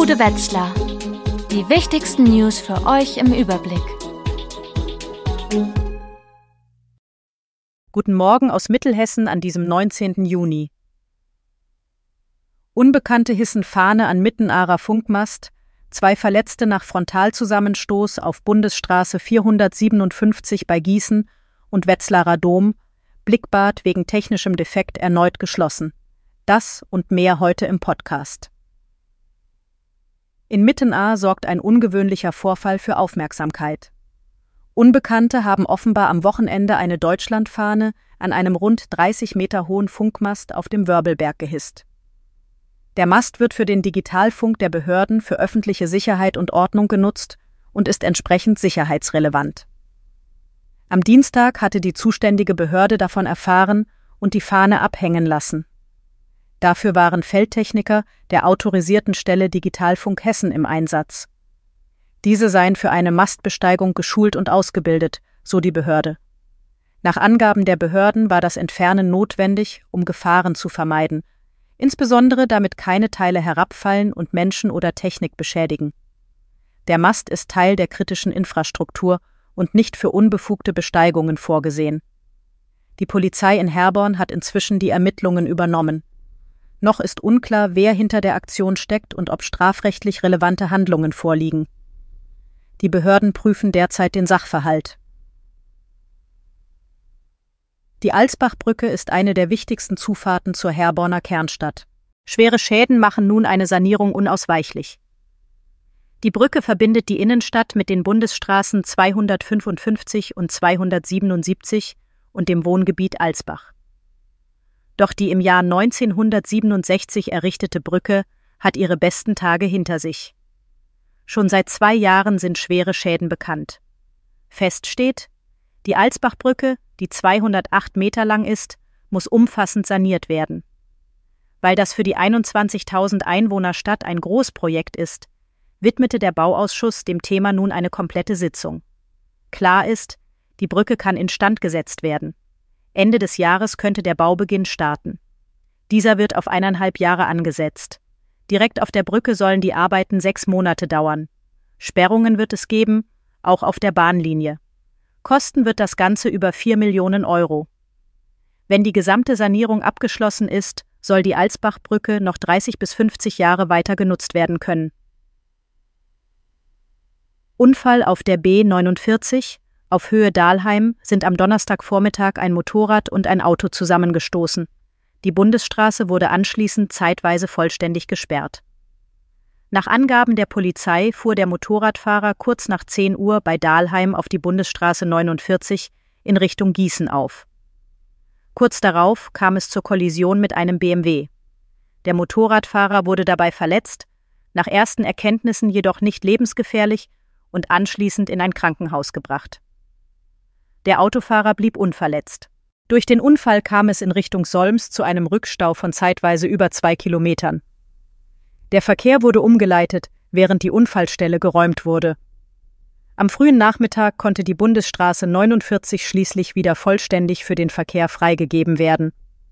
Bude Wetzlar. Die wichtigsten News für euch im Überblick. Guten Morgen aus Mittelhessen an diesem 19. Juni. Unbekannte hissen Fahne an Mittenarer Funkmast, 2 Verletzte nach Frontalzusammenstoß auf Bundesstraße 457 bei Gießen und Wetzlarer Dom, Blickbad wegen technischem Defekt erneut geschlossen. Das und mehr heute im Podcast. In Mittenaar sorgt ein ungewöhnlicher Vorfall für Aufmerksamkeit. Unbekannte haben offenbar am Wochenende eine Deutschlandfahne an einem rund 30 Meter hohen Funkmast auf dem Wörbelberg gehisst. Der Mast wird für den Digitalfunk der Behörden für öffentliche Sicherheit und Ordnung genutzt und ist entsprechend sicherheitsrelevant. Am Dienstag hatte die zuständige Behörde davon erfahren und die Fahne abhängen lassen. Dafür waren Feldtechniker der autorisierten Stelle Digitalfunk Hessen im Einsatz. Diese seien für eine Mastbesteigung geschult und ausgebildet, so die Behörde. Nach Angaben der Behörden war das Entfernen notwendig, um Gefahren zu vermeiden, insbesondere damit keine Teile herabfallen und Menschen oder Technik beschädigen. Der Mast ist Teil der kritischen Infrastruktur und nicht für unbefugte Besteigungen vorgesehen. Die Polizei in Herborn hat inzwischen die Ermittlungen übernommen. Noch ist unklar, wer hinter der Aktion steckt und ob strafrechtlich relevante Handlungen vorliegen. Die Behörden prüfen derzeit den Sachverhalt. Die Alsbachbrücke ist eine der wichtigsten Zufahrten zur Herborner Kernstadt. Schwere Schäden machen nun eine Sanierung unausweichlich. Die Brücke verbindet die Innenstadt mit den Bundesstraßen 255 und 277 und dem Wohngebiet Alsbach. Doch die im Jahr 1967 errichtete Brücke hat ihre besten Tage hinter sich. Schon seit 2 Jahren sind schwere Schäden bekannt. Fest steht, die Alsbachbrücke, die 208 Meter lang ist, muss umfassend saniert werden. Weil das für die 21.000 Einwohnerstadt ein Großprojekt ist, widmete der Bauausschuss dem Thema nun eine komplette Sitzung. Klar ist, die Brücke kann instand gesetzt werden. Ende des Jahres könnte der Baubeginn starten. Dieser wird auf 1,5 Jahre angesetzt. Direkt auf der Brücke sollen die Arbeiten 6 Monate dauern. Sperrungen wird es geben, auch auf der Bahnlinie. Kosten wird das Ganze über 4 Millionen Euro. Wenn die gesamte Sanierung abgeschlossen ist, soll die Alsbachbrücke noch 30 bis 50 Jahre weiter genutzt werden können. Unfall auf der B49. Auf Höhe Dahlheim sind am Donnerstagvormittag ein Motorrad und ein Auto zusammengestoßen. Die Bundesstraße wurde anschließend zeitweise vollständig gesperrt. Nach Angaben der Polizei fuhr der Motorradfahrer kurz nach 10 Uhr bei Dahlheim auf die Bundesstraße 49 in Richtung Gießen auf. Kurz darauf kam es zur Kollision mit einem BMW. Der Motorradfahrer wurde dabei verletzt, nach ersten Erkenntnissen jedoch nicht lebensgefährlich und anschließend in ein Krankenhaus gebracht. Der Autofahrer blieb unverletzt. Durch den Unfall kam es in Richtung Solms zu einem Rückstau von zeitweise über 2 Kilometern. Der Verkehr wurde umgeleitet, während die Unfallstelle geräumt wurde. Am frühen Nachmittag konnte die Bundesstraße 49 schließlich wieder vollständig für den Verkehr freigegeben werden.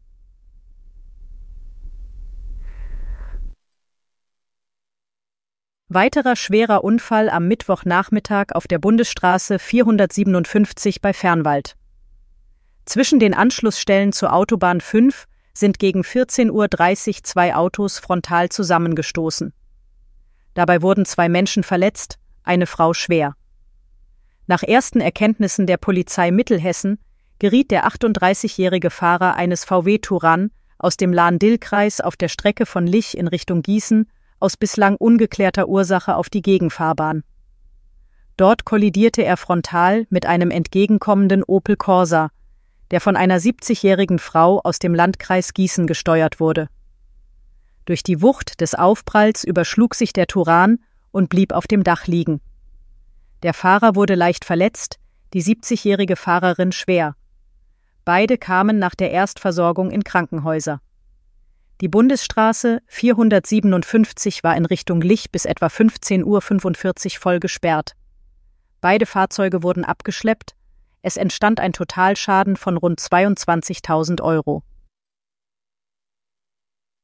Weiterer schwerer Unfall am Mittwochnachmittag auf der Bundesstraße 457 bei Fernwald. Zwischen den Anschlussstellen zur Autobahn 5 sind gegen 14:30 Uhr 2 Autos frontal zusammengestoßen. Dabei wurden 2 Menschen verletzt, eine Frau schwer. Nach ersten Erkenntnissen der Polizei Mittelhessen geriet der 38-jährige Fahrer eines VW Touran aus dem Lahn-Dill-Kreis auf der Strecke von Lich in Richtung Gießen aus bislang ungeklärter Ursache auf die Gegenfahrbahn. Dort kollidierte er frontal mit einem entgegenkommenden Opel Corsa, der von einer 70-jährigen Frau aus dem Landkreis Gießen gesteuert wurde. Durch die Wucht des Aufpralls überschlug sich der Touran und blieb auf dem Dach liegen. Der Fahrer wurde leicht verletzt, die 70-jährige Fahrerin schwer. Beide kamen nach der Erstversorgung in Krankenhäuser. Die Bundesstraße 457 war in Richtung Lich bis etwa 15:45 Uhr voll gesperrt. Beide Fahrzeuge wurden abgeschleppt. Es entstand ein Totalschaden von rund 22.000 Euro.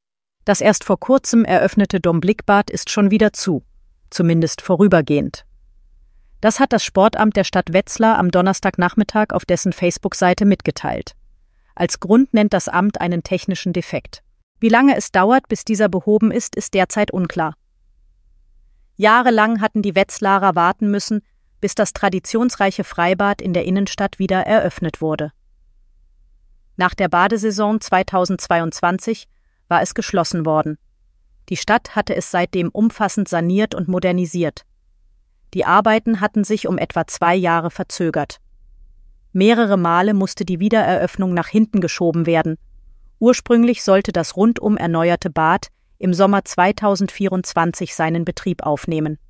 Das erst vor kurzem eröffnete Domblickbad ist schon wieder zu, zumindest vorübergehend. Das hat das Sportamt der Stadt Wetzlar am Donnerstagnachmittag auf dessen Facebook-Seite mitgeteilt. Als Grund nennt das Amt einen technischen Defekt. Wie lange es dauert, bis dieser behoben ist, ist derzeit unklar. Jahrelang hatten die Wetzlarer warten müssen, bis das traditionsreiche Freibad in der Innenstadt wieder eröffnet wurde. Nach der Badesaison 2022 war es geschlossen worden. Die Stadt hatte es seitdem umfassend saniert und modernisiert. Die Arbeiten hatten sich um etwa 2 Jahre verzögert. Mehrere Male musste die Wiedereröffnung nach hinten geschoben werden. Ursprünglich sollte das rundum erneuerte Bad im Sommer 2024 seinen Betrieb aufnehmen.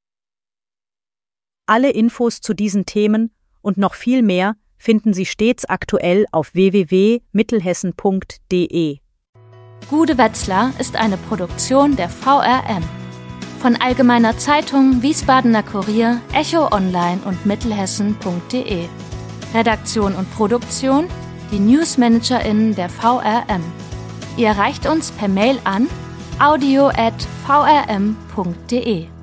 Alle Infos zu diesen Themen und noch viel mehr finden Sie stets aktuell auf www.mittelhessen.de. Gude Wetzlar ist eine Produktion der VRM. Von Allgemeiner Zeitung, Wiesbadener Kurier, Echo Online und Mittelhessen.de. Redaktion und Produktion, die NewsmanagerInnen der VRM. Ihr erreicht uns per Mail an audio@vrm.de.